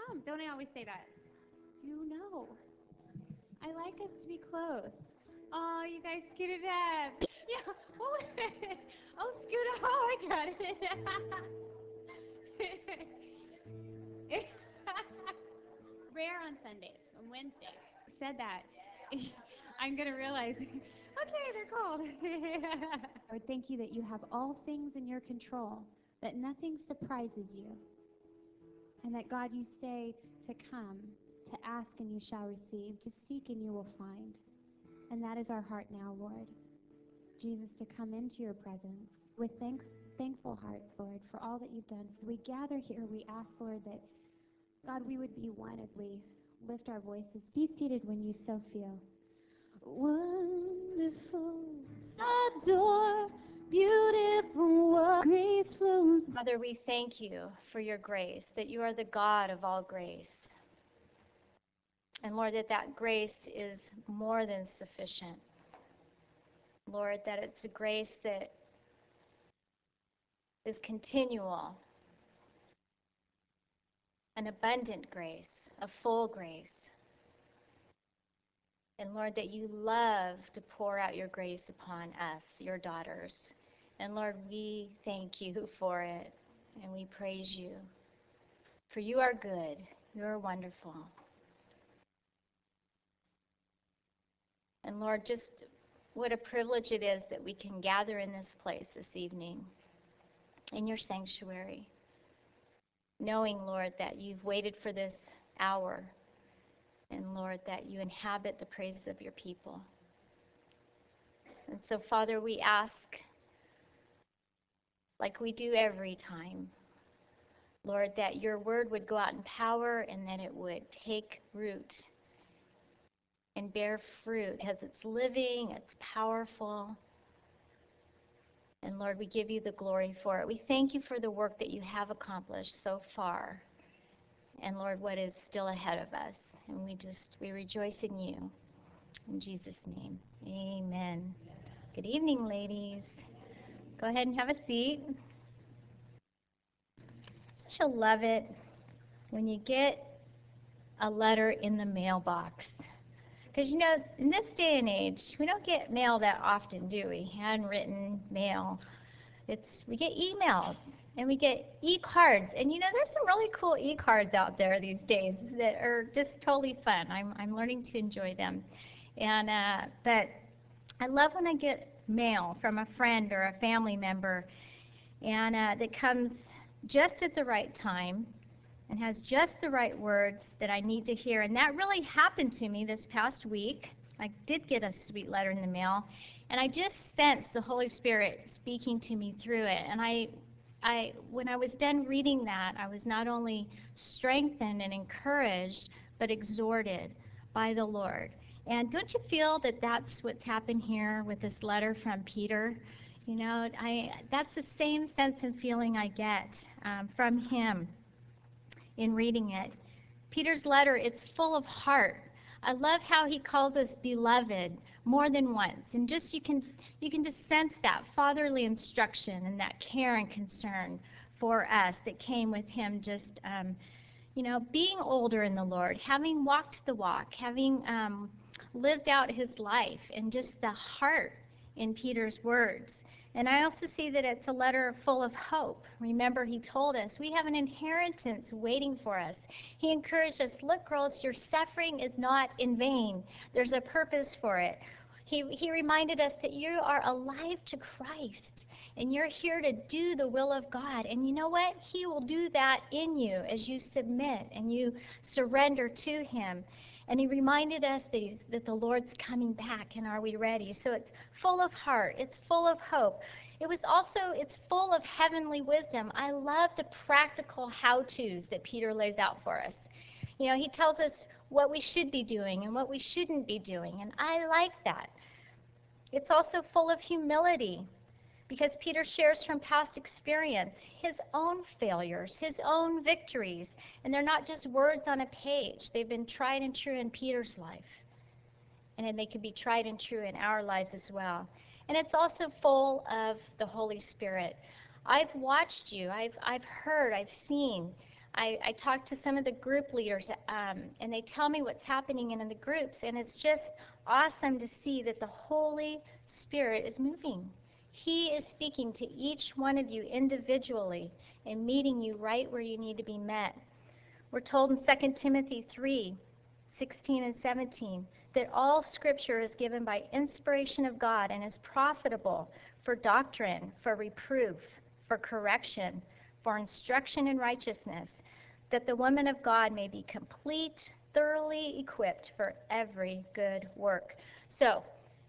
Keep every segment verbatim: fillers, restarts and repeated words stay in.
come. Don't I always say that? You know. I like us to be close. Oh, you guys scooted up. Yeah. Oh, oh scoot up. Oh, I got it. Rare on Sundays, on Wednesdays. Said that. I'm going to realize, okay, they're called. Lord, thank you that you have all things in your control, that nothing surprises you, and that, God, you say to come, to ask and you shall receive, to seek and you will find. And that is our heart now, Lord. Jesus, to come into your presence with thanks, thankful hearts, Lord, for all that you've done. As we gather here, we ask, Lord, that, God, we would be one as we lift our voices. Be seated when you so feel. Wonderful, adore, beautiful, what grace flows. Father, we thank you for your grace, that you are the God of all grace. And Lord, that that grace is more than sufficient. Lord, that it's a grace that is continual, an abundant grace, a full grace. And Lord, that you love to pour out your grace upon us, your daughters. And Lord, we thank you for it, and we praise you. For you are good, you are wonderful. And Lord, just what a privilege it is that we can gather in this place this evening, in your sanctuary, knowing, Lord, that you've waited for this hour, and Lord, that you inhabit the praises of your people. And so, Father, we ask, like we do every time, Lord, that your word would go out in power and that it would take root and bear fruit as it's living, it's powerful. And Lord, we give you the glory for it. We thank you for the work that you have accomplished so far. And Lord, what is still ahead of us. And we just, we rejoice in you. In Jesus' name, amen. Good evening, ladies. Go ahead and have a seat. She'll love it when you get a letter in the mailbox. Because, you know, in this day and age, we don't get mail that often, do we? Handwritten mail. It's, we get emails and we get e-cards. And, you know, there's some really cool e-cards out there these days that are just totally fun. I'm, I'm learning to enjoy them. And, uh, but I love when I get mail from a friend or a family member and uh, that comes just at the right time and has just the right words that I need to hear. And that really happened to me this past week. I did get a sweet letter in the mail, and I just sensed the Holy Spirit speaking to me through it. And I, I, when I was done reading that, I was not only strengthened and encouraged, but exhorted by the Lord. And don't you feel that that's what's happened here with this letter from Peter? You know, I, that's the same sense and feeling I get um, from him in reading it. Peter's letter, it's full of heart. I love how he calls us beloved more than once. And just you can you can just sense that fatherly instruction and that care and concern for us that came with him just um, you know, being older in the Lord, having walked the walk, having um, lived out his life, and just the heart in Peter's words. And I also see that it's a letter full of hope. Remember, he told us we have an inheritance waiting for us. He encouraged us, look, girls, your suffering is not in vain. There's a purpose for it. He, he reminded us that you are alive to Christ, and you're here to do the will of God. And you know what? He will do that in you as you submit and you surrender to him. And he reminded us that, he's, that the Lord's coming back, and are we ready? So it's full of heart. It's full of hope. It was also, it's full of heavenly wisdom. I love the practical how-tos that Peter lays out for us. You know, he tells us what we should be doing and what we shouldn't be doing, and I like that. It's also full of humility, because Peter shares from past experience his own failures, his own victories, and they're not just words on a page. They've been tried and true in Peter's life, and then they can be tried and true in our lives as well. And it's also full of the Holy Spirit. I've watched you, I've, I've heard, I've seen I, I talk to some of the group leaders, um, and they tell me what's happening in, in the groups, and it's just awesome to see that the Holy Spirit is moving. He is speaking to each one of you individually and meeting you right where you need to be met. We're told in Second Timothy three, sixteen and seventeen, that all scripture is given by inspiration of God and is profitable for doctrine, for reproof, for correction, for instruction in righteousness, that the woman of God may be complete, thoroughly equipped for every good work. So,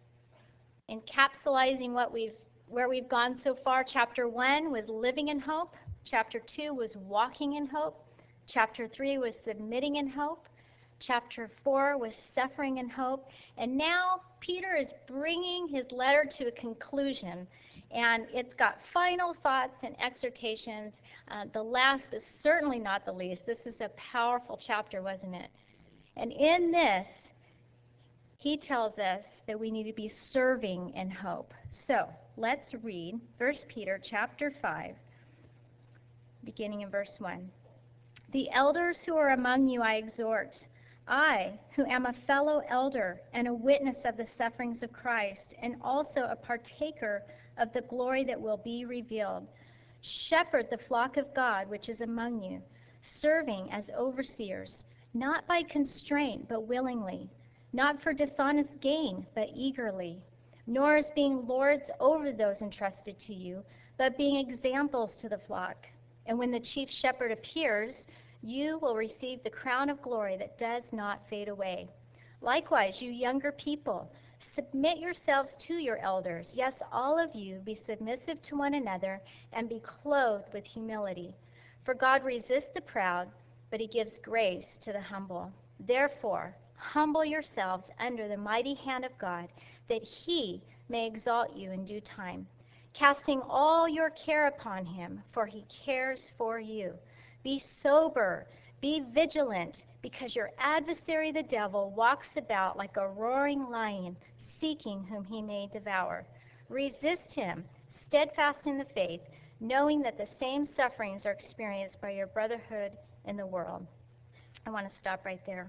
encapsulating what we've where we've gone so far, chapter one was living in hope, chapter two was walking in hope, chapter three was submitting in hope, chapter four was suffering in hope, and now Peter is bringing his letter to a conclusion, and it's got final thoughts and exhortations. Uh, the last, but certainly not the least, this is a powerful chapter, wasn't it? And in this, he tells us that we need to be serving in hope. So let's read First Peter chapter five, beginning in verse one. The elders who are among you I exhort, I, who am a fellow elder and a witness of the sufferings of Christ, and also a partaker of the glory that will be revealed. Shepherd the flock of God which is among you, serving as overseers, not by constraint, but willingly, not for dishonest gain, but eagerly, nor as being lords over those entrusted to you, but being examples to the flock. And when the chief shepherd appears, you will receive the crown of glory that does not fade away. Likewise, you younger people, submit yourselves to your elders. Yes, all of you be submissive to one another and be clothed with humility. For God resists the proud, but he gives grace to the humble. Therefore, humble yourselves under the mighty hand of God, that he may exalt you in due time, casting all your care upon him, for he cares for you. Be sober, be vigilant, because your adversary the devil walks about like a roaring lion, seeking whom he may devour. Resist him, steadfast in the faith, knowing that the same sufferings are experienced by your brotherhood in the world. I want to stop right there.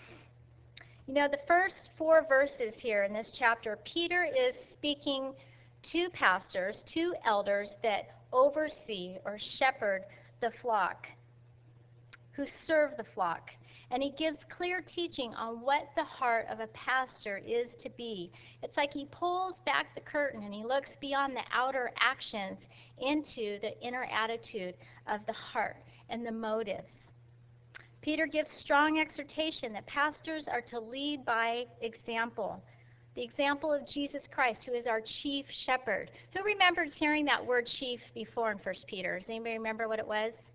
You know, the first four verses here in this chapter, Peter is speaking to pastors, to elders that oversee or shepherd the flock, who serve the flock. And he gives clear teaching on what the heart of a pastor is to be. It's like he pulls back the curtain and he looks beyond the outer actions into the inner attitude of the heart and the motives. Peter gives strong exhortation that pastors are to lead by example. The example of Jesus Christ, who is our chief shepherd. Who remembers hearing that word chief before in First Peter? Does anybody remember what it was?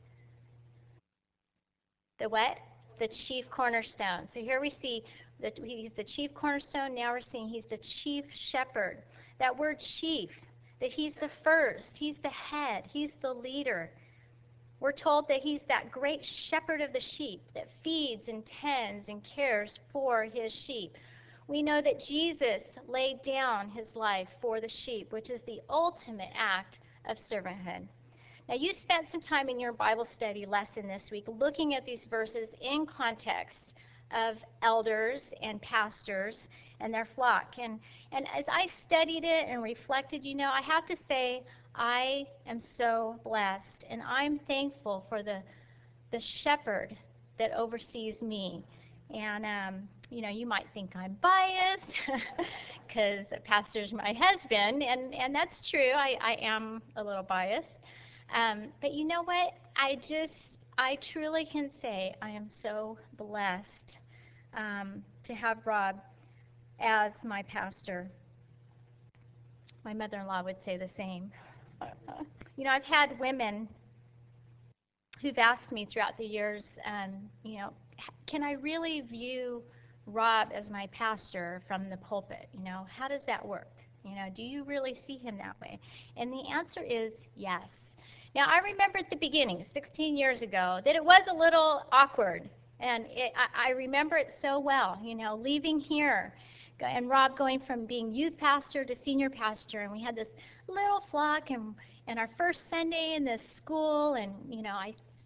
The what? The chief cornerstone. So here we see that he's the chief cornerstone. Now we're seeing he's the chief shepherd. That word chief, that he's the first, he's the head, he's the leader. We're told that he's that great shepherd of the sheep that feeds and tends and cares for his sheep. We know that Jesus laid down his life for the sheep, which is the ultimate act of servanthood. Now, you spent some time in your Bible study lesson this week looking at these verses in context of elders and pastors and their flock. And, and as I studied it and reflected, you know, I have to say, I am so blessed, and I'm thankful for the, the shepherd that oversees me. And, um, you know, you might think I'm biased because the pastor's my husband, and, and that's true. I, I am a little biased. Um, but you know what? I just, I truly can say I am so blessed um, to have Rob as my pastor. My mother-in-law would say the same. You know, I've had women who've asked me throughout the years, um, you know, can I really view Rob as my pastor from the pulpit? You know, how does that work? You know, do you really see him that way? And the answer is yes. Now, I remember at the beginning, sixteen years ago, that it was a little awkward. And it, I, I remember it so well, you know, leaving here and Rob going from being youth pastor to senior pastor. And we had this little flock and, and our first Sunday in this school. And, you know, I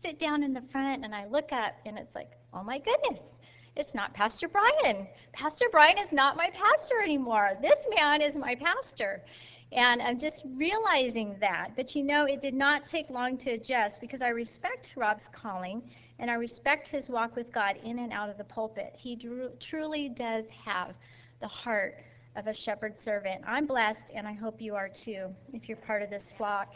sit down in the front and I look up and it's like, oh my goodness, it's not Pastor Brian. Pastor Brian is not my pastor anymore. This man is my pastor. And I'm just realizing that. But you know, it did not take long to adjust because I respect Rob's calling and I respect his walk with God in and out of the pulpit. He drew, truly does have the heart of a shepherd servant. I'm blessed, and I hope you are too, if you're part of this flock.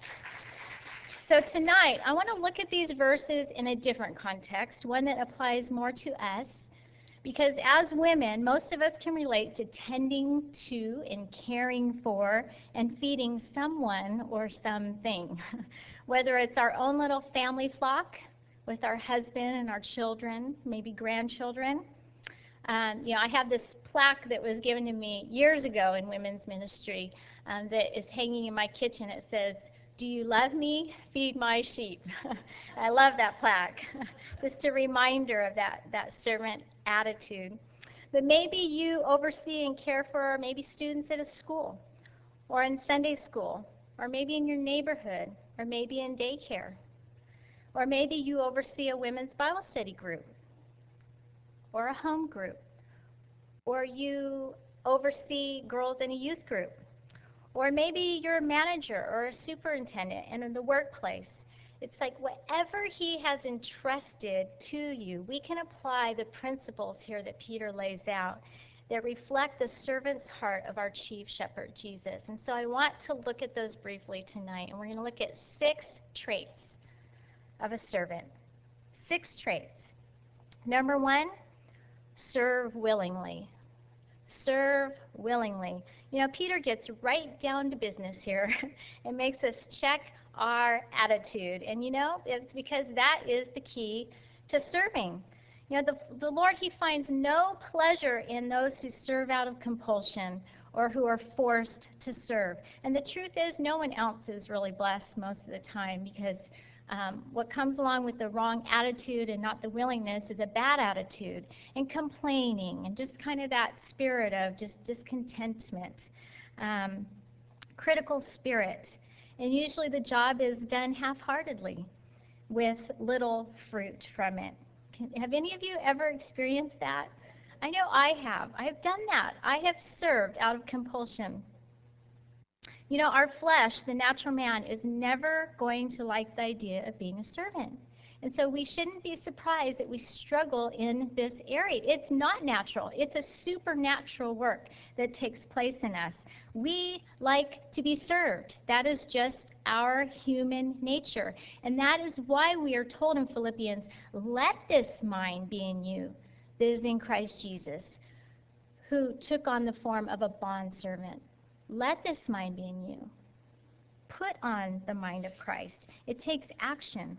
So tonight, I want to look at these verses in a different context, one that applies more to us. Because as women, most of us can relate to tending to and caring for and feeding someone or something. Whether it's our own little family flock with our husband and our children, maybe grandchildren. Um, you know, I have this plaque that was given to me years ago in women's ministry um, that is hanging in my kitchen. It says, "Do you love me? Feed my sheep." I love that plaque. Just a reminder of that, that servant attitude. But maybe you oversee and care for maybe students at a school or in Sunday school or maybe in your neighborhood or maybe in daycare. Or maybe you oversee a women's Bible study group or a home group, or you oversee girls in a youth group, or maybe you're a manager or a superintendent and in the workplace. It's like whatever he has entrusted to you, we can apply the principles here that Peter lays out that reflect the servant's heart of our chief shepherd, Jesus. And so I want to look at those briefly tonight, and we're going to look at six traits of a servant. Six traits. Number one, serve willingly. Serve willingly. You know, Peter gets right down to business here and makes us check our attitude. And you know, it's because that is the key to serving. You know, the, the Lord, he finds no pleasure in those who serve out of compulsion or who are forced to serve. And the truth is, no one else is really blessed most of the time because Um, what comes along with the wrong attitude and not the willingness is a bad attitude and complaining and just kind of that spirit of just discontentment, um, critical spirit. And usually the job is done half-heartedly with little fruit from it. Can, have any of you ever experienced that? I know I have. I have done that. I have served out of compulsion. You know, our flesh, the natural man, is never going to like the idea of being a servant. And so we shouldn't be surprised that we struggle in this area. It's not natural. It's a supernatural work that takes place in us. We like to be served. That is just our human nature. And that is why we are told in Philippians, let this mind be in you that is in Christ Jesus, who took on the form of a bondservant. Let this mind be in you. Put on the mind of Christ. It takes action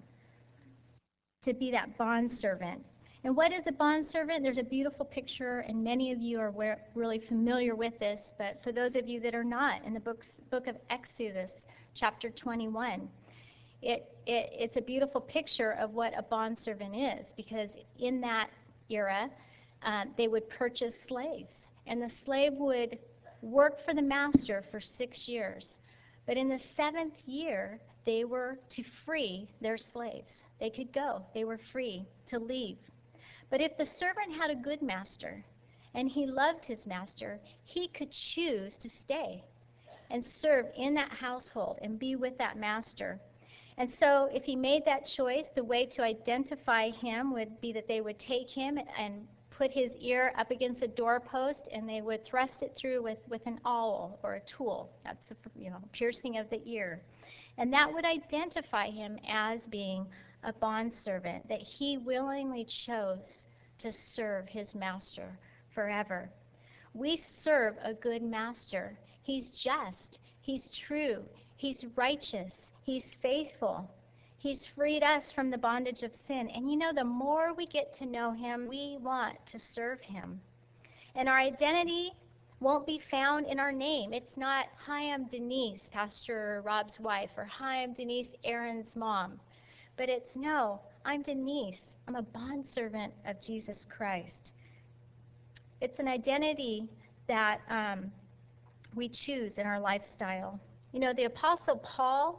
to be that bondservant. And what is a bondservant? There's a beautiful picture, and many of you are really familiar with this, but for those of you that are not, in the books, book of Exodus, chapter twenty-one, it, it, it's a beautiful picture of what a bondservant is, because in that era, um, they would purchase slaves, and the slave would work for the master for six years. But in the seventh year, they were to free their slaves. They could go. They were free to leave. But if the servant had a good master and he loved his master, he could choose to stay and serve in that household and be with that master. And so if he made that choice, the way to identify him would be that they would take him and put his ear up against a doorpost, and they would thrust it through with, with an awl or a tool. That's the you know piercing of the ear. And that would identify him as being a bondservant, that he willingly chose to serve his master forever. We serve a good master. He's just, he's true, he's righteous, he's faithful. He's freed us from the bondage of sin. And you know, the more we get to know him, we want to serve him. And our identity won't be found in our name. It's not, hi, I'm Denise, Pastor Rob's wife, or hi, I'm Denise, Aaron's mom. But it's, no, I'm Denise. I'm a bondservant of Jesus Christ. It's an identity that um, we choose in our lifestyle. You know, the Apostle Paul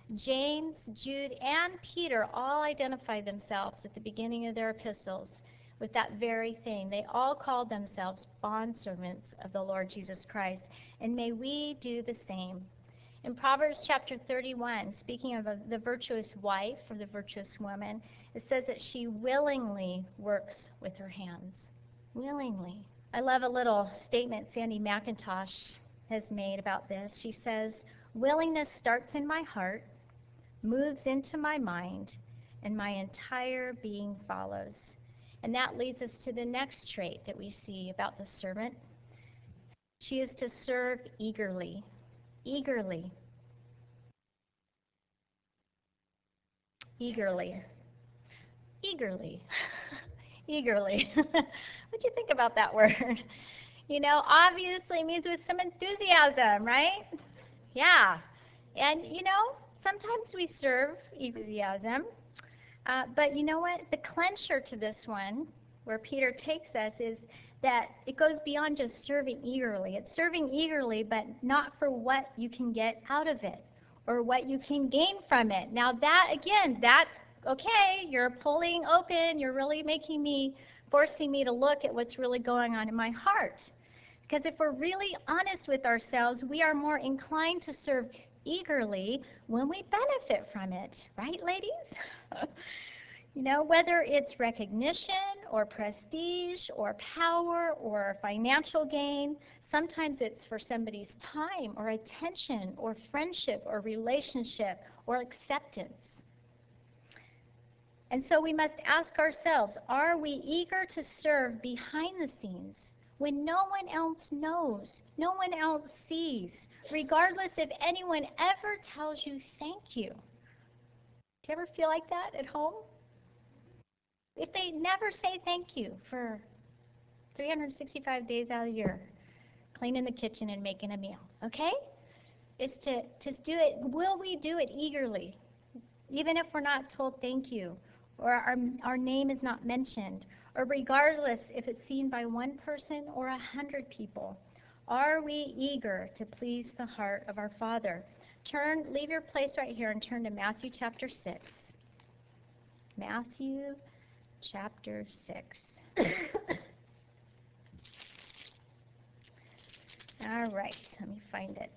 James, Jude, and Peter all identified themselves at the beginning of their epistles with that very thing. They all called themselves bondservants of the Lord Jesus Christ, and may we do the same. In Proverbs chapter thirty-one, speaking of a, the virtuous wife or the virtuous woman, it says that she willingly works with her hands. Willingly. I love a little statement Sandy McIntosh has made about this. She says, "Willingness starts in my heart, moves into my mind, and my entire being follows." And that leads us to the next trait that we see about the servant. She is to serve eagerly. Eagerly. Eagerly. Eagerly. Eagerly. What'd you think about that word? You know, obviously means with some enthusiasm, right? Yeah. And you know, sometimes we serve enthusiasm. Uh, but you know what? The clincher to this one, where Peter takes us, is that it goes beyond just serving eagerly. It's serving eagerly, but not for what you can get out of it or what you can gain from it. Now, that, again, that's okay. You're pulling open. You're really making me, forcing me to look at what's really going on in my heart. Because if we're really honest with ourselves, we are more inclined to serve eagerly when we benefit from it. Right, ladies? You know, whether it's recognition or prestige or power or financial gain, sometimes it's for somebody's time or attention or friendship or relationship or acceptance. And so we must ask ourselves, are we eager to serve behind the scenes when no one else knows, no one else sees, regardless if anyone ever tells you thank you? Do you ever feel like that at home? If they never say thank you for three hundred sixty-five days out of the year, cleaning the kitchen and making a meal, okay? It's to, to do it, will we do it eagerly? Even if we're not told thank you, or our, our name is not mentioned, or regardless if it's seen by one person or a hundred people, are we eager to please the heart of our Father? Turn, leave your place right here and turn to Matthew chapter six. Matthew chapter six. All right, let me find it.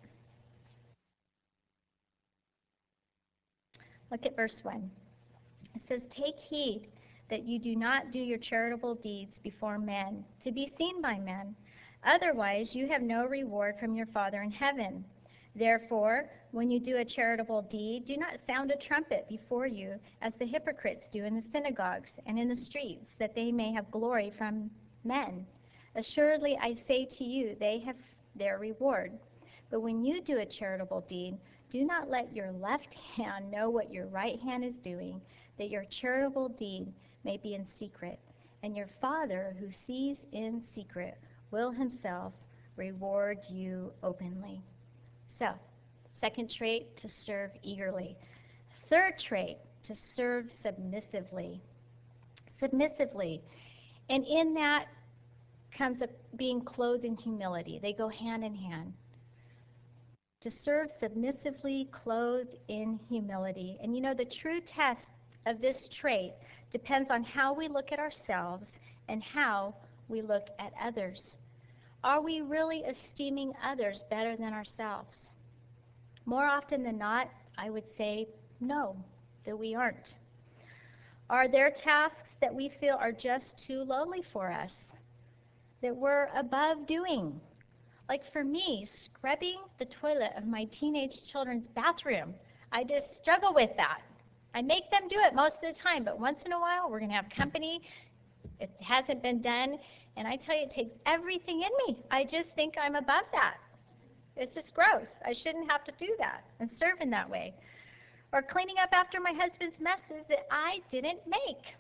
Look at verse one. It says, "Take heed that you do not do your charitable deeds before men, to be seen by men. Otherwise, you have no reward from your Father in heaven. Therefore, when you do a charitable deed, do not sound a trumpet before you, as the hypocrites do in the synagogues and in the streets, that they may have glory from men. Assuredly, I say to you, they have their reward. But when you do a charitable deed, do not let your left hand know what your right hand is doing, that your charitable deed may be in secret. And your Father, who sees in secret, will himself reward you openly." So, second trait, to serve eagerly. Third trait, to serve submissively. Submissively. And in that comes a, being clothed in humility. They go hand in hand. To serve submissively, clothed in humility. And you know, the true test of this trait depends on how we look at ourselves and how we look at others. Are we really esteeming others better than ourselves? More often than not, I would say no, that we aren't. Are there tasks that we feel are just too lowly for us, that we're above doing? Like for me, scrubbing the toilet of my teenage children's bathroom. I just struggle with that. I make them do it most of the time, but once in a while we're going to have company. It hasn't been done, and I tell you, it takes everything in me. I just think I'm above that. It's just gross. I shouldn't have to do that and serve in that way. Or cleaning up after my husband's messes that I didn't make.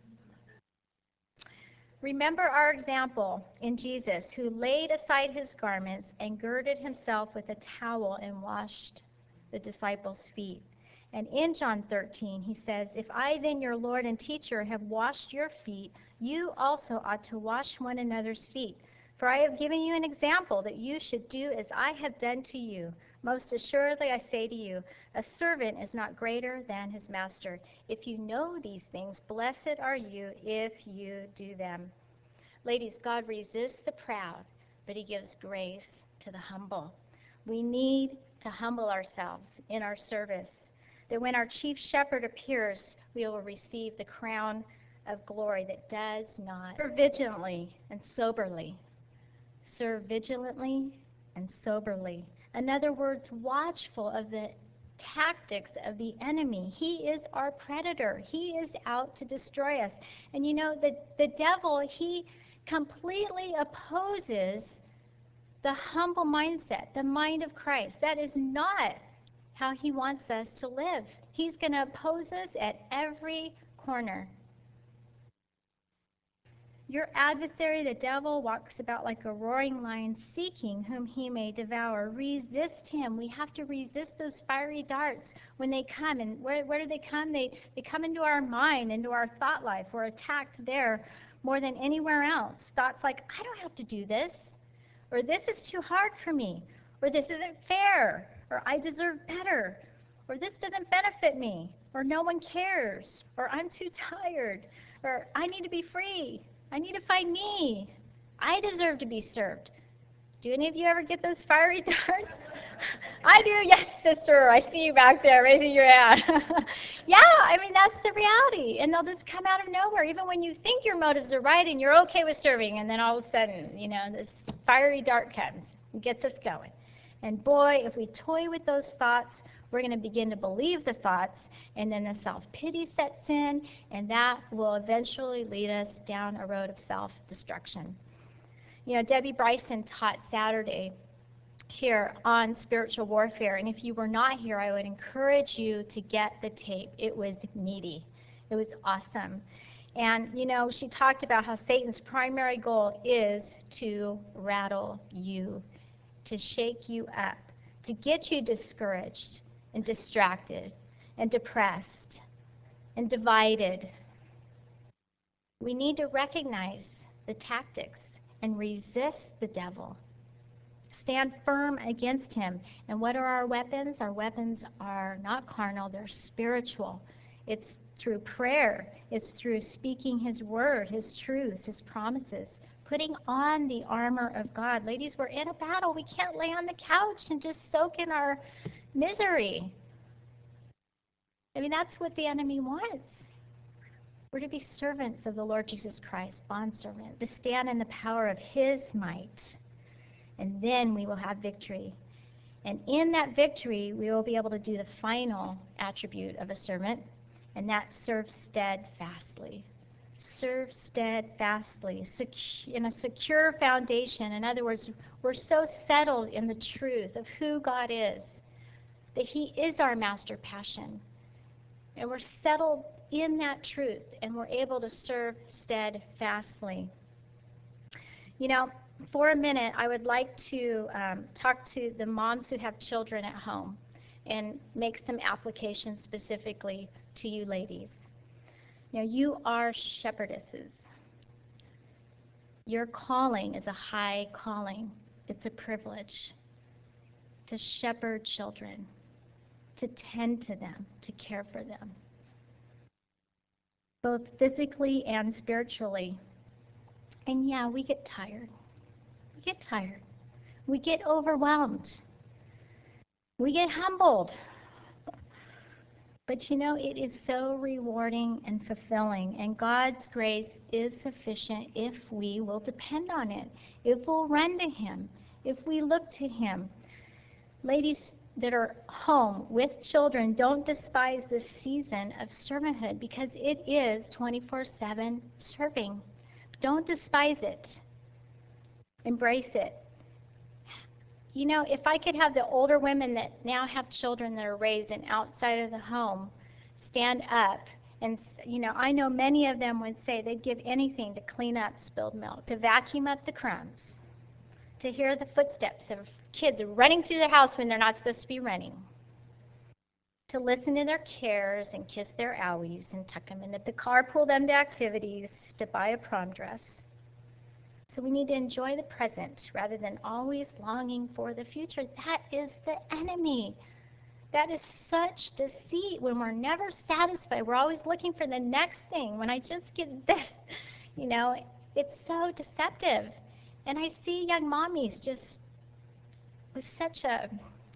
Remember our example in Jesus, who laid aside his garments and girded himself with a towel and washed the disciples' feet. And in John thirteen, he says, "If I then, your Lord and teacher, have washed your feet, you also ought to wash one another's feet. For I have given you an example that you should do as I have done to you. Most assuredly, I say to you, a servant is not greater than his master. If you know these things, blessed are you if you do them. Ladies, God resists the proud, but he gives grace to the humble. We need to humble ourselves in our service, that when our chief shepherd appears, we will receive the crown of glory that does not. Serve vigilantly and soberly. Serve vigilantly and soberly. In other words, watchful of the tactics of the enemy. He is our predator. He is out to destroy us. And you know, the, the devil, he completely opposes the humble mindset, the mind of Christ. That is not how he wants us to live. He's going to oppose us at every corner. Your adversary, the devil, walks about like a roaring lion, seeking whom he may devour. Resist him. We have to resist those fiery darts when they come. And where, where do they come? They, they come into our mind, into our thought life. We're attacked there more than anywhere else. Thoughts like, I don't have to do this, or this is too hard for me, or this isn't fair, or I deserve better, or this doesn't benefit me, or no one cares, or I'm too tired, or I need to be free. I need to find me. I deserve to be served. Do any of you ever get those fiery darts? I do. Yes, sister. I see you back there raising your hand. Yeah, I mean, that's the reality. And they'll just come out of nowhere, even when you think your motives are right and you're okay with serving. And then all of a sudden, you know, this fiery dart comes and gets us going. And boy, if we toy with those thoughts, we're going to begin to believe the thoughts, and then the self-pity sets in, and that will eventually lead us down a road of self-destruction. You know, Debbie Bryson taught Saturday here on spiritual warfare, and if you were not here, I would encourage you to get the tape. It was meaty. It was awesome. And, you know, she talked about how Satan's primary goal is to rattle you, to shake you up, to get you discouraged and distracted and depressed and divided. We need to recognize the tactics and resist the devil. Stand firm against him. And what are our weapons? Our weapons are not carnal, they're spiritual. It's through prayer. It's through speaking his word, his truths, his promises, putting on the armor of God. Ladies, we're in a battle. We can't lay on the couch and just soak in our misery. I mean, that's what the enemy wants. We're to be servants of the Lord Jesus Christ, bondservants, to stand in the power of his might. And then we will have victory. And in that victory, we will be able to do the final attribute of a servant, and that's serve steadfastly. Serve steadfastly, secu- in a secure foundation. In other words, we're so settled in the truth of who God is, that he is our master passion. And we're settled in that truth, and we're able to serve steadfastly. You know, for a minute, I would like to um, talk to the moms who have children at home and make some applications specifically to you ladies. You know, you are shepherdesses. Your calling is a high calling. It's a privilege to shepherd children, to tend to them, to care for them, both physically and spiritually. And yeah, we get tired. We get tired. We get overwhelmed. We get humbled. But you know, it is so rewarding and fulfilling, and God's grace is sufficient if we will depend on it, if we'll run to him, if we look to him. Ladies that are home with children, don't despise this season of servanthood, because it is twenty-four seven serving. Don't despise it. Embrace it. You know, if I could have the older women that now have children that are raised in outside of the home stand up, and, you know, I know many of them would say they'd give anything to clean up spilled milk, to vacuum up the crumbs, to hear the footsteps of kids running through the house when they're not supposed to be running, to listen to their cares and kiss their owies and tuck them into the car, pull them to activities, to buy a prom dress. So we need to enjoy the present rather than always longing for the future. That is the enemy. That is such deceit when we're never satisfied. We're always looking for the next thing. When I just get this, you know, it's so deceptive. And I see young mommies just with such a,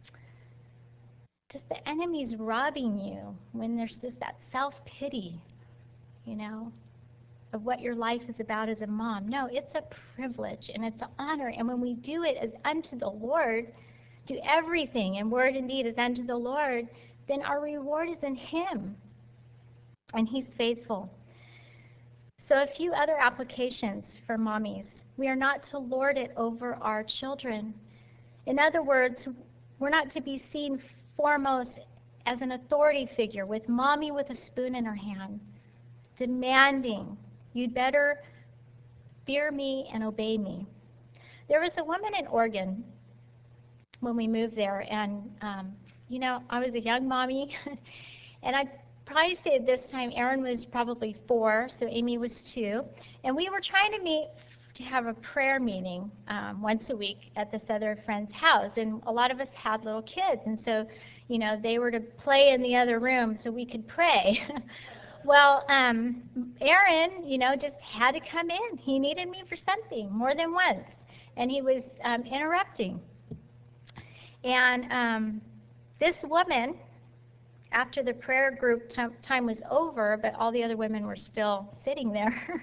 just the enemy's robbing you when there's just that self-pity, you know, of what your life is about as a mom. No, it's a privilege and it's an honor. And when we do it as unto the Lord, do everything in word and deed as unto the Lord, then our reward is in Him. And He's faithful. So a few other applications for mommies. We are not to lord it over our children. In other words, we're not to be seen foremost as an authority figure with mommy with a spoon in her hand, demanding, you'd better fear me and obey me. There was a woman in Oregon when we moved there, and um, you know, I was a young mommy, and I probably say at this time Aaron was probably four, so Amy was two, and we were trying to meet to have a prayer meeting um, once a week at this other friend's house, and a lot of us had little kids, and so, you know, they were to play in the other room so we could pray. Well, um, Aaron, you know, just had to come in. He needed me for something more than once, and he was um, interrupting. And um, this woman, after the prayer group t- time was over, but all the other women were still sitting there,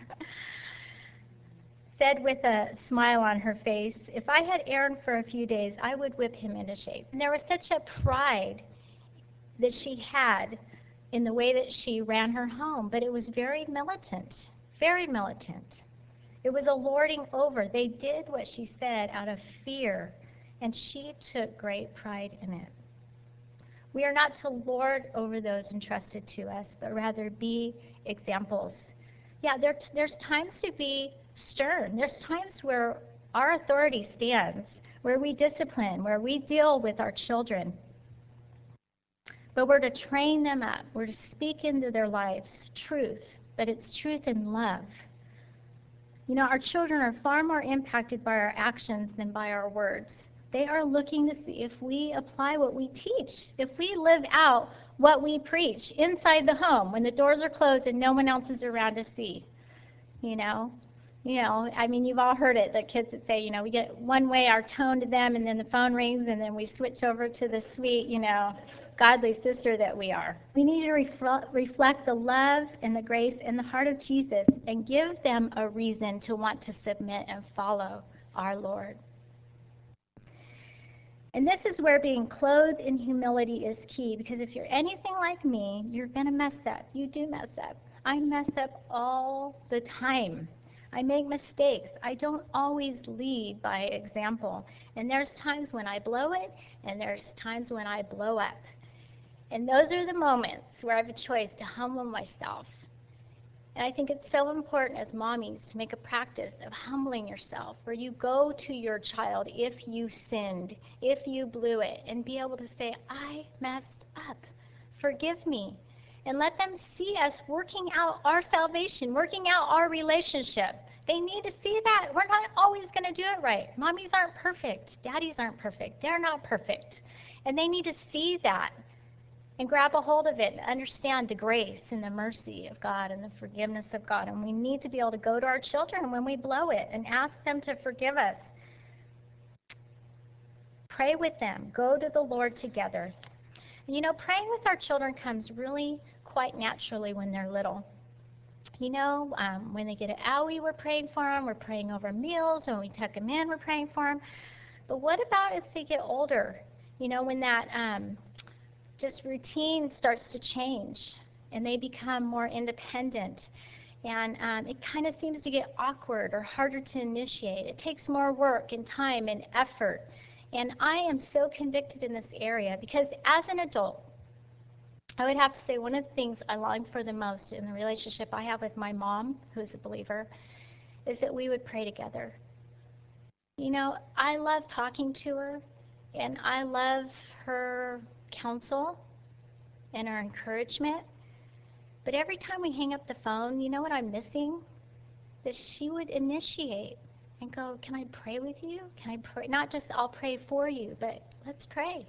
said with a smile on her face, if I had Aaron for a few days, I would whip him into shape. And there was such a pride that she had in the way that she ran her home, but it was very militant, very militant. It was a lording over. They did what she said out of fear, and she took great pride in it. We are not to lord over those entrusted to us, but rather be examples. Yeah, there, there's times to be stern. There's times where our authority stands, where we discipline, where we deal with our children. But we're to train them up. We're to speak into their lives truth, but it's truth in love. You know, our children are far more impacted by our actions than by our words. They are looking to see if we apply what we teach, if we live out what we preach inside the home when the doors are closed and no one else is around to see. You know, you know, I mean, you've all heard it, the kids that say, you know, we get one way our tone to them and then the phone rings and then we switch over to the sweet, you know, godly sister that we are. We need to refl- reflect the love and the grace in the heart of Jesus and give them a reason to want to submit and follow our Lord. And this is where being clothed in humility is key, because if you're anything like me, you're going to mess up. You do mess up. I mess up all the time. I make mistakes. I don't always lead by example. And there's times when I blow it, and there's times when I blow up. And those are the moments where I have a choice to humble myself. And I think it's so important as mommies to make a practice of humbling yourself, where you go to your child if you sinned, if you blew it, and be able to say, I messed up. Forgive me. And let them see us working out our salvation, working out our relationship. They need to see that. We're not always going to do it right. Mommies aren't perfect. Daddies aren't perfect. They're not perfect. And they need to see that and grab a hold of it and understand the grace and the mercy of God and the forgiveness of God. And we need to be able to go to our children when we blow it and ask them to forgive us. Pray with them. Go to the Lord together. And you know, praying with our children comes really quite naturally when they're little. You know, um, when they get an owie, we're praying for them. We're praying over meals. When we tuck them in, we're praying for them. But what about as they get older? You know, when that um, just routine starts to change and they become more independent, and um, it kind of seems to get awkward or harder to initiate. It takes more work and time and effort. And I am so convicted in this area because as an adult, I would have to say one of the things I long for the most in the relationship I have with my mom, who is a believer, is that we would pray together. You know, I love talking to her, and I love her counsel and her encouragement. But every time we hang up the phone, you know what I'm missing? That she would initiate and go, can I pray with you? Can I pray? Not just I'll pray for you, but let's pray.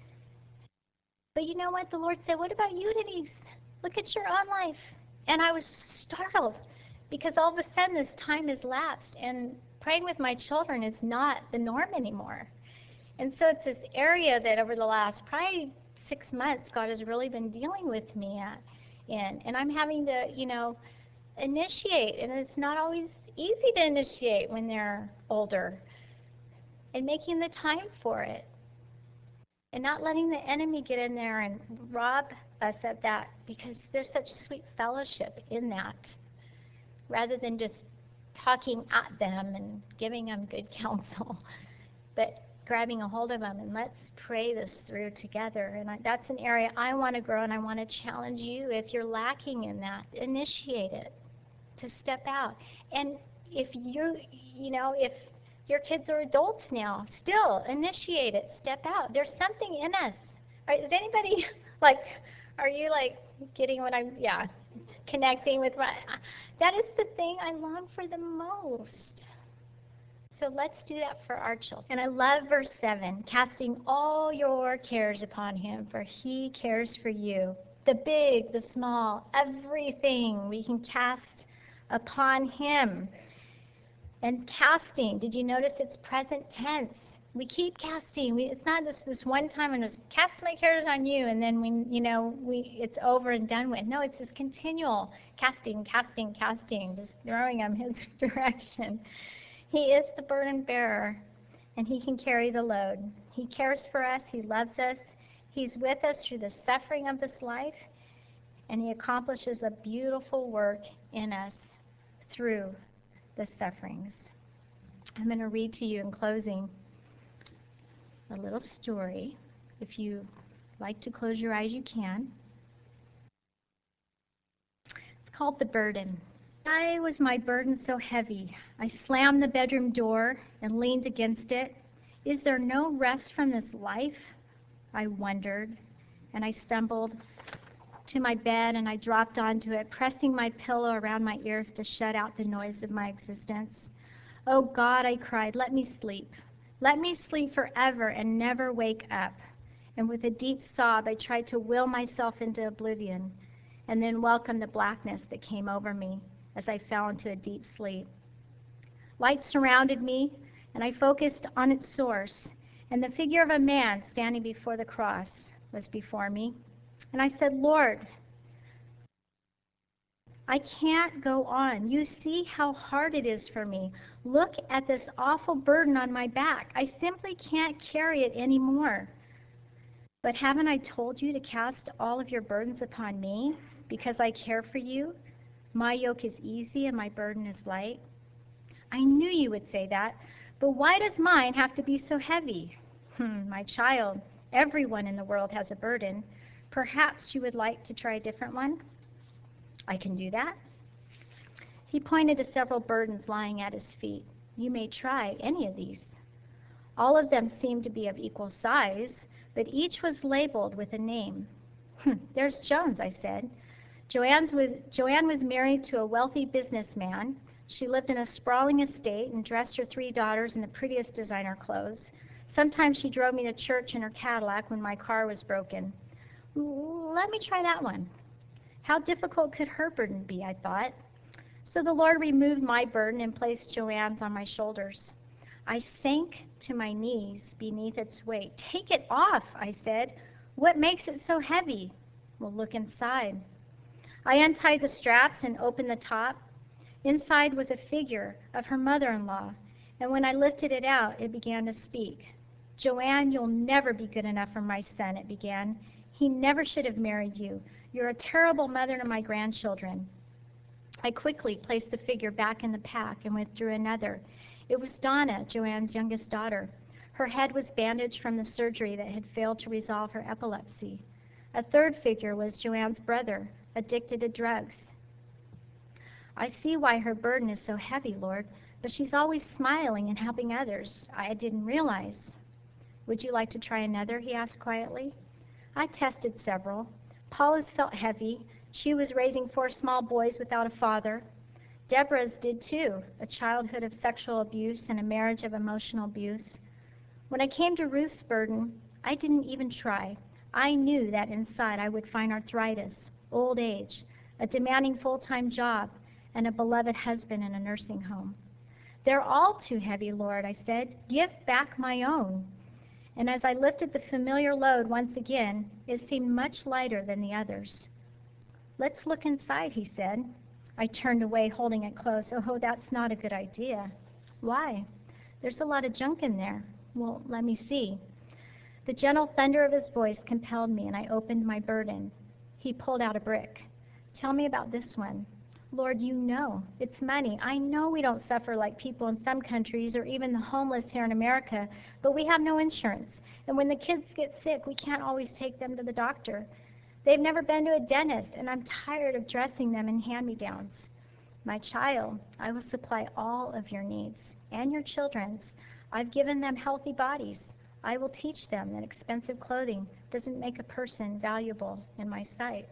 But you know what? The Lord said, what about you, Denise? Look at your own life. And I was startled because all of a sudden this time has lapsed and praying with my children is not the norm anymore. And so it's this area that over the last probably six months, God has really been dealing with me at, in. And I'm having to, you know, initiate. And it's not always easy to initiate when they're older. And making the time for it. And not letting the enemy get in there and rob us of that, because there's such sweet fellowship in that, rather than just talking at them and giving them good counsel, but grabbing a hold of them and let's pray this through together. And I, that's an area I want to grow, and I want to challenge you. If you're lacking in that, initiate it, to step out. And if you, you know, if your kids are adults now, still initiate it, step out. There's something in us. Right, is anybody like, are you like getting what I'm, yeah, connecting with what, that is the thing I long for the most. So let's do that for our children. And I love verse seven, casting all your cares upon him, for he cares for you. The big, the small, everything we can cast upon him. And casting, did you notice it's present tense? We keep casting. We, it's not this this one time and just cast my cares on you, and then we, you know, we it's over and done with. No, it's this continual casting, casting, casting, just throwing them his direction. He is the burden bearer, and he can carry the load. He cares for us. He loves us. He's with us through the suffering of this life, and he accomplishes a beautiful work in us through the sufferings. I'm going to read to you in closing a little story. If you like to close your eyes, you can. It's called The Burden. Why was my burden so heavy? I slammed the bedroom door and leaned against it. Is there no rest from this life? I wondered, and I stumbled to my bed and I dropped onto it, pressing my pillow around my ears to shut out the noise of my existence. Oh God, I cried, let me sleep. Let me sleep forever and never wake up. And with a deep sob, I tried to will myself into oblivion and then welcome the blackness that came over me as I fell into a deep sleep. Light surrounded me, and I focused on its source, and the figure of a man standing before the cross was before me. And I said, Lord, I can't go on. You see how hard it is for me. Look at this awful burden on my back. I simply can't carry it anymore. But haven't I told you to cast all of your burdens upon me because I care for you? My yoke is easy and my burden is light. I knew you would say that, but why does mine have to be so heavy? Hmm, my child, everyone in the world has a burden. Perhaps you would like to try a different one? I can do that. He pointed to several burdens lying at his feet. You may try any of these. All of them seemed to be of equal size, but each was labeled with a name. Hm, there's Jones, I said. Joanne's was, Joanne was married to a wealthy businessman. She lived in a sprawling estate and dressed her three daughters in the prettiest designer clothes. Sometimes she drove me to church in her Cadillac when my car was broken. Let me try that one. How difficult could her burden be, I thought. So the Lord removed my burden and placed Joanne's on my shoulders. I sank to my knees beneath its weight. Take it off, I said. What makes it so heavy? Well, look inside. I untied the straps and opened the top. Inside was a figure of her mother-in-law, and when I lifted it out, it began to speak. Joanne, you'll never be good enough for my son, it began. He never should have married you. You're a terrible mother to my grandchildren. I quickly placed the figure back in the pack and withdrew another. It was Donna, Joanne's youngest daughter. Her head was bandaged from the surgery that had failed to resolve her epilepsy. A third figure was Joanne's brother, addicted to drugs. I see why her burden is so heavy, Lord, but she's always smiling and helping others. I didn't realize. Would you like to try another? He asked quietly. I tested several. Paula's felt heavy. She was raising four small boys without a father. Deborah's did too, a childhood of sexual abuse and a marriage of emotional abuse. When I came to Ruth's burden, I didn't even try. I knew that inside I would find arthritis, old age, a demanding full-time job, and a beloved husband in a nursing home. They're all too heavy, Lord, I said. Give back my own. And as I lifted the familiar load once again, it seemed much lighter than the others. Let's look inside, he said. I turned away, holding it close. Oh, that's not a good idea. Why? There's a lot of junk in there. Well, let me see. The gentle thunder of his voice compelled me, and I opened my burden. He pulled out a brick. Tell me about this one. Lord, you know. It's money. I know we don't suffer like people in some countries or even the homeless here in America, but we have no insurance. And when the kids get sick, we can't always take them to the doctor. They've never been to a dentist, and I'm tired of dressing them in hand-me-downs. My child, I will supply all of your needs and your children's. I've given them healthy bodies. I will teach them that expensive clothing doesn't make a person valuable in my sight.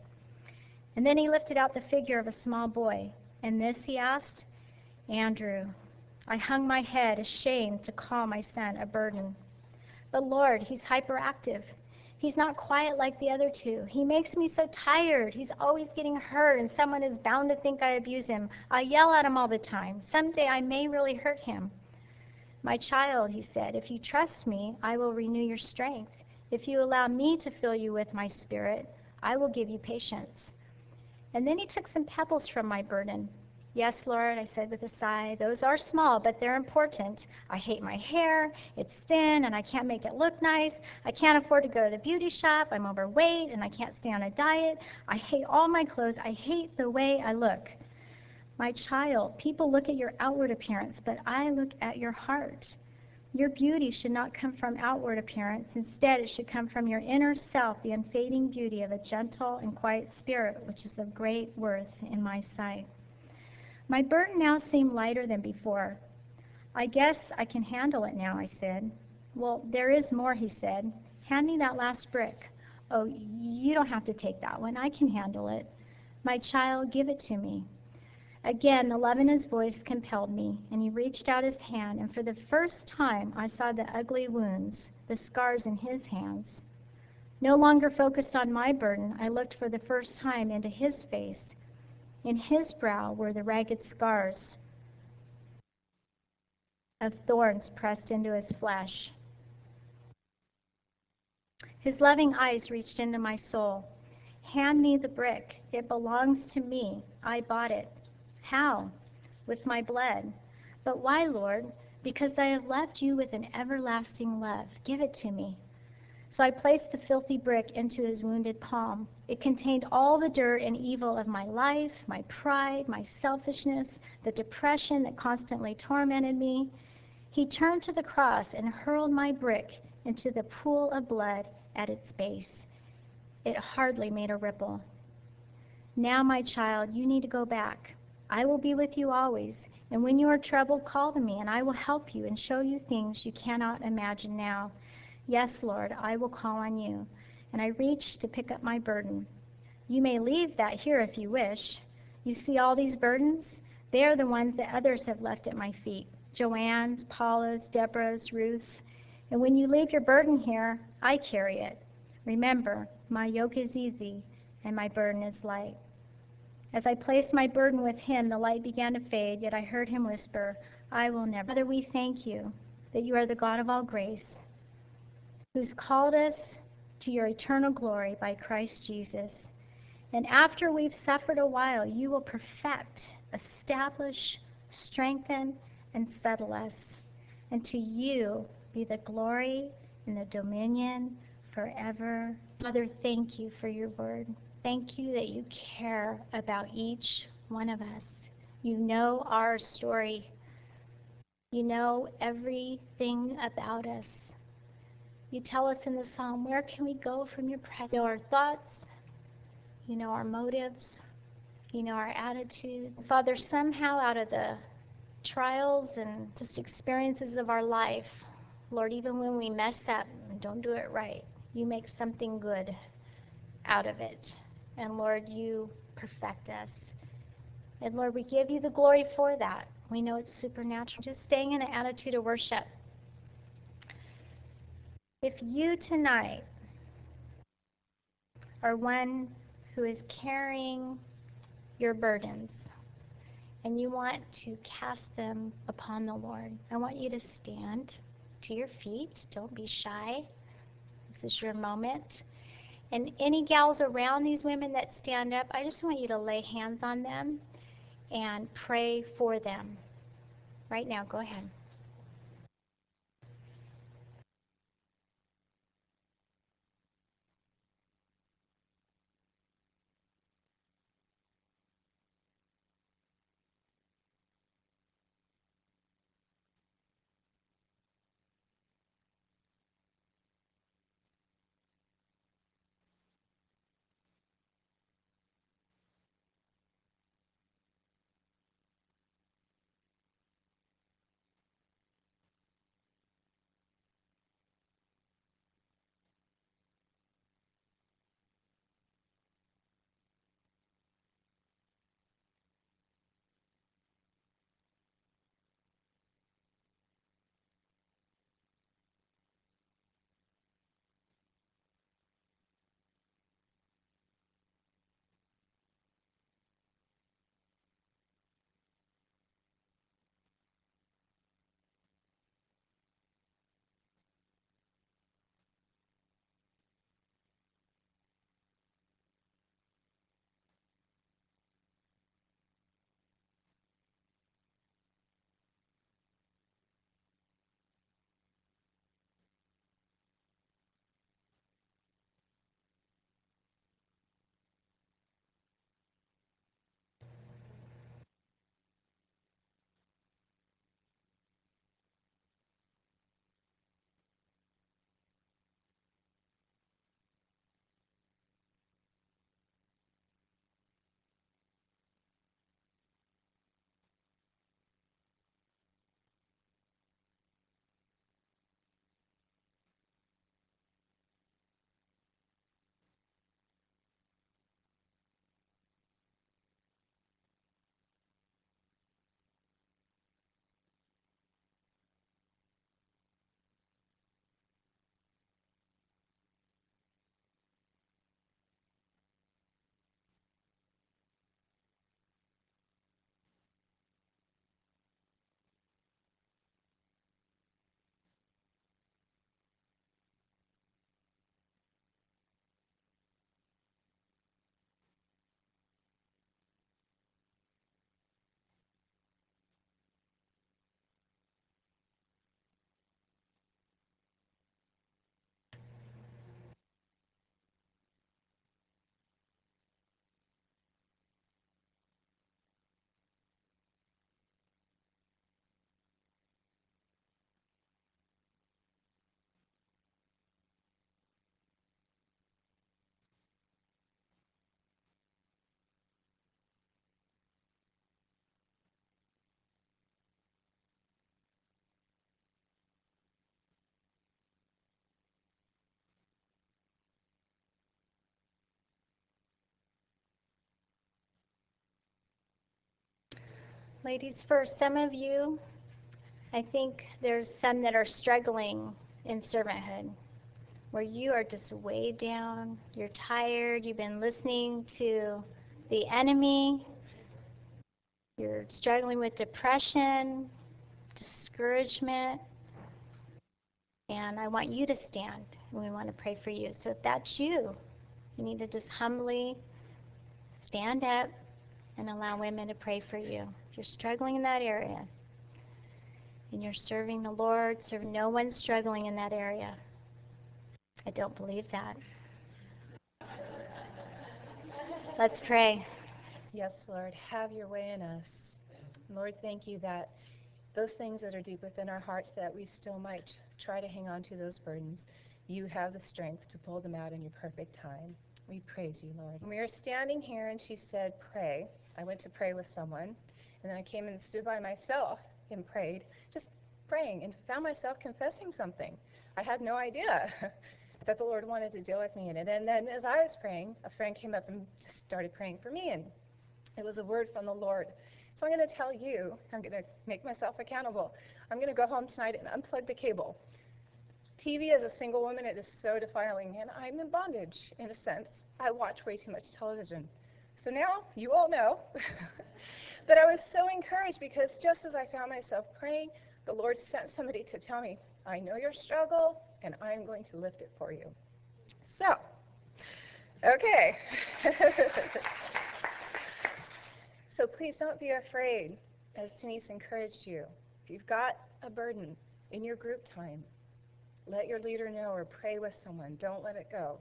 And then he lifted out the figure of a small boy. And this, he asked? Andrew. I hung my head, ashamed to call my son a burden. But Lord, he's hyperactive. He's not quiet like the other two. He makes me so tired. He's always getting hurt, and someone is bound to think I abuse him. I yell at him all the time. Someday I may really hurt him. My child, he said, if you trust me, I will renew your strength. If you allow me to fill you with my spirit, I will give you patience. And then he took some pebbles from my burden. Yes, Lord, I said with a sigh, those are small, but they're important. I hate my hair, it's thin, and I can't make it look nice. I can't afford to go to the beauty shop, I'm overweight, and I can't stay on a diet. I hate all my clothes, I hate the way I look. My child, people look at your outward appearance, but I look at your heart. Your beauty should not come from outward appearance. Instead, it should come from your inner self, the unfading beauty of a gentle and quiet spirit, which is of great worth in my sight. My burden now seemed lighter than before. I guess I can handle it now, I said. Well, there is more, he said. Hand me that last brick. Oh, you don't have to take that one. I can handle it. My child, give it to me. Again, the love in his voice compelled me, and he reached out his hand, and for the first time I saw the ugly wounds, the scars in his hands. No longer focused on my burden, I looked for the first time into his face. In his brow were the ragged scars of thorns pressed into his flesh. His loving eyes reached into my soul. Hand me the brick. It belongs to me. I bought it. How? With my blood. But why, Lord? Because I have loved you with an everlasting love. Give it to me. So I placed the filthy brick into his wounded palm. It contained all the dirt and evil of my life, my pride, my selfishness, the depression that constantly tormented me. He turned to the cross and hurled my brick into the pool of blood at its base. It hardly made a ripple. Now, my child, you need to go back. I will be with you always, and when you are troubled, call to me, and I will help you and show you things you cannot imagine now. Yes, Lord, I will call on you. And I reached to pick up my burden. You may leave that here if you wish. You see all these burdens? They are the ones that others have left at my feet. Joanne's, Paula's, Deborah's, Ruth's. And when you leave your burden here, I carry it. Remember, my yoke is easy and my burden is light. As I placed my burden with him, the light began to fade, yet I heard him whisper, I will never. Father, we thank you that you are the God of all grace, who's called us to your eternal glory by Christ Jesus. And after we've suffered a while, you will perfect, establish, strengthen, and settle us. And to you be the glory and the dominion forever. Father, thank you for your word. Thank you that you care about each one of us. You know our story. You know everything about us. You tell us in the psalm, where can we go from your presence? You know our thoughts. You know our motives. You know our attitude. Father, somehow out of the trials and just experiences of our life, Lord, even when we mess up and don't do it right, you make something good out of it. And Lord, you perfect us. And Lord, we give you the glory for that. We know it's supernatural. Just staying in an attitude of worship. If you tonight are one who is carrying your burdens and you want to cast them upon the Lord, I want you to stand to your feet. Don't be shy. This is your moment. And any gals around these women that stand up, I just want you to lay hands on them and pray for them. Right now, go ahead. Ladies first, some of you, I think there's some that are struggling in servanthood, where you are just weighed down, you're tired, you've been listening to the enemy, you're struggling with depression, discouragement, and I want you to stand, and we want to pray for you. So if that's you, you need to just humbly stand up and allow women to pray for you. If you're struggling in that area, and you're serving the Lord, serving no one's struggling in that area. I don't believe that. Let's pray. Yes, Lord, have your way in us. Lord, thank you that those things that are deep within our hearts that we still might try to hang on to those burdens, you have the strength to pull them out in your perfect time. We praise you, Lord. We were standing here and she said, pray. I went to pray with someone, and then I came and stood by myself and prayed, just praying, and found myself confessing something. I had no idea that the Lord wanted to deal with me in it. And then as I was praying, a friend came up and just started praying for me, and It was a word from the Lord. So I'm going to tell you, I'm going to make myself accountable. I'm going to go home tonight and unplug the cable. T V as a single woman, it is so defiling, and I'm in bondage in a sense. I watch way too much television. So now you all know. But I was so encouraged because just as I found myself praying, the Lord sent somebody to tell me, I know your struggle, and I'm going to lift it for you. So, okay. So please don't be afraid, as Denise encouraged you. If you've got a burden in your group time, let your leader know or pray with someone. Don't let it go.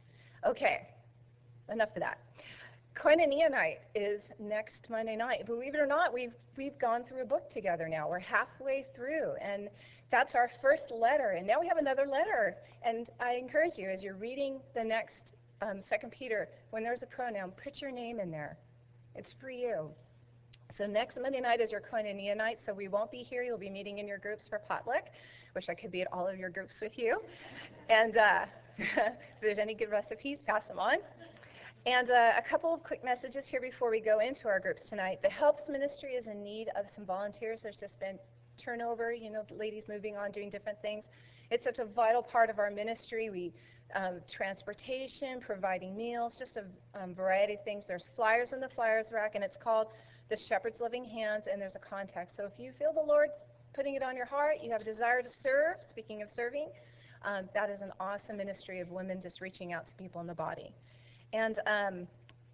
Okay, enough of that. Koinonia night is next Monday night. Believe it or not, we've we've gone through a book together now. We're halfway through, and that's our first letter. And now we have another letter. And I encourage you, as you're reading the next um, Second Peter, when there's a pronoun, put your name in there. It's for you. So next Monday night is your Koinonia night, so we won't be here. You'll be meeting in your groups for potluck. Wish I could be at all of your groups with you. And uh, if there's any good recipes, pass them on. And uh, a couple of quick messages here before we go into our groups tonight. The Helps Ministry is in need of some volunteers. There's just been turnover, you know, ladies moving on, doing different things. It's such a vital part of our ministry. We um, transportation, providing meals, just a um, variety of things. There's flyers in the flyers rack, and it's called The Shepherd's Loving Hands, and there's a contact. So if you feel the Lord's putting it on your heart, you have a desire to serve, speaking of serving, um, that is an awesome ministry of women just reaching out to people in the body. And um,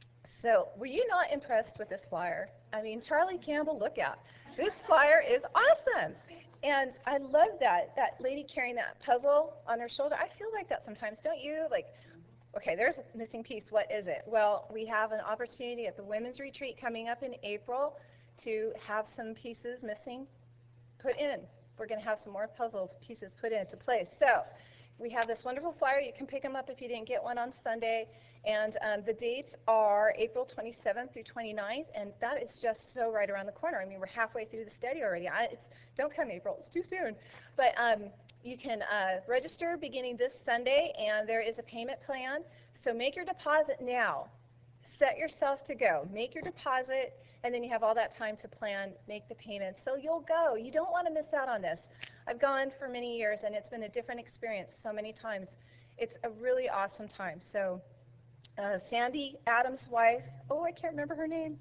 so were you not impressed with this flyer? I mean, Charlie Campbell, look out. This flyer is awesome. And I love that, that lady carrying that puzzle on her shoulder. I feel like that sometimes, don't you? Like, okay, there's a missing piece. What is it? Well, we have an opportunity at the women's retreat coming up in April to have some pieces missing put in. We're going to have some more puzzle pieces put into place. So we have this wonderful flyer. You can pick them up if you didn't get one on Sunday. And um, the dates are April twenty-seventh through twenty-ninth, and that is just so right around the corner. I mean, we're halfway through the study already. I, it's, don't come April, it's too soon. But um, you can uh, register beginning this Sunday, and there is a payment plan. So make your deposit now. Set yourself to go. Make your deposit, and then you have all that time to plan, make the payment. So you'll go. You don't want to miss out on this. I've gone for many years, and it's been a different experience so many times. It's a really awesome time. So uh, Sandy Adams' wife, oh, I can't remember her name.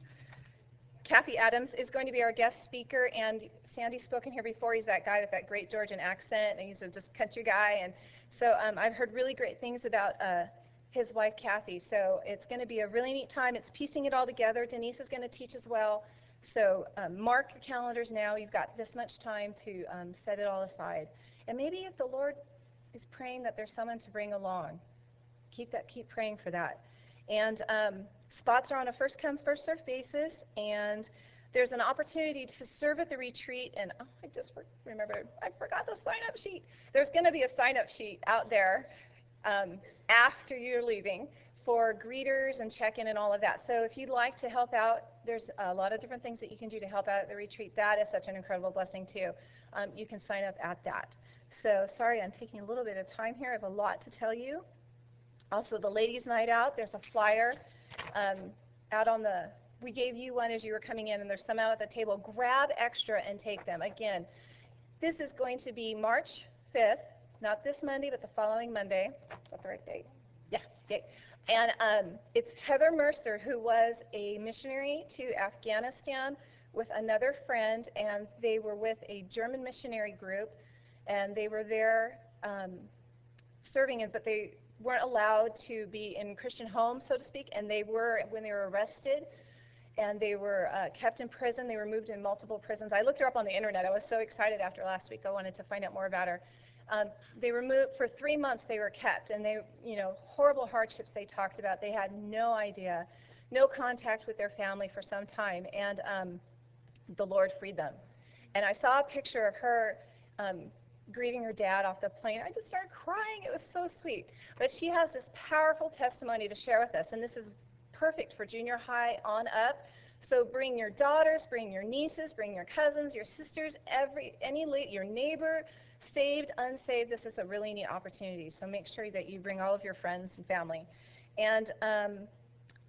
Kathy Adams is going to be our guest speaker, and Sandy's spoken here before. He's that guy with that great Georgian accent, and he's a just country guy. And so um, I've heard really great things about uh, his wife, Kathy. So it's going to be a really neat time. It's piecing it all together. Denise is going to teach as well. So um, mark your calendars now. You've got this much time to um, set it all aside. And maybe if the Lord is praying that there's someone to bring along, keep that, keep praying for that. And um, spots are on a first come, first served basis, and there's an opportunity to serve at the retreat. And oh, I just remembered, I forgot the sign up sheet. There's going to be a sign up sheet out there um, after you're leaving for greeters and check-in and all of that. So if you'd like to help out, there's a lot of different things that you can do to help out at the retreat. That is such an incredible blessing too. Um, you can sign up at that. So sorry, I'm taking a little bit of time here. I have a lot to tell you. Also, the ladies' night out, there's a flyer um, out on the, we gave you one as you were coming in, and there's some out at the table. Grab extra and take them. Again, this is going to be March fifth, not this Monday, but the following Monday. Is that the right date? Yeah, okay. And um, it's Heather Mercer, who was a missionary to Afghanistan with another friend, and they were with a German missionary group, and they were there um, serving it, but they weren't allowed to be in Christian homes, so to speak, and they were, when they were arrested, and they were uh, kept in prison. They were moved in multiple prisons. I looked her up on the internet. I was so excited after last week. I wanted to find out more about her. Um, they were moved, for three months they were kept, and they, you know, horrible hardships they talked about. They had no idea, no contact with their family for some time, and um, the Lord freed them. And I saw a picture of her um, grieving her dad off the plane. I just started crying. It was so sweet. But she has this powerful testimony to share with us, and this is perfect for junior high on up. So bring your daughters, bring your nieces, bring your cousins, your sisters, every any your neighbor, saved, unsaved. This is a really neat opportunity. So make sure that you bring all of your friends and family. And um,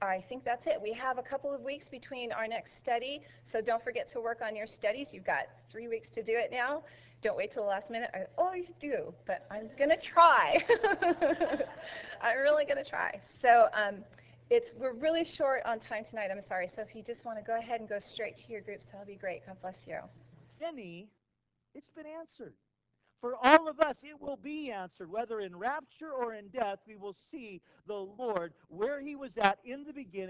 I think that's it. We have a couple of weeks between our next study, so don't forget to work on your studies. You've got three weeks to do it now. Don't wait till the last minute. I always do, but I'm going to try. I'm really going to try. So um, it's we're really short on time tonight. I'm sorry. So if you just want to go ahead and go straight to your groups, that'll be great. God bless you. Jenny, it's been answered. For all of us, it will be answered. Whether in rapture or in death, we will see the Lord where he was at in the beginning.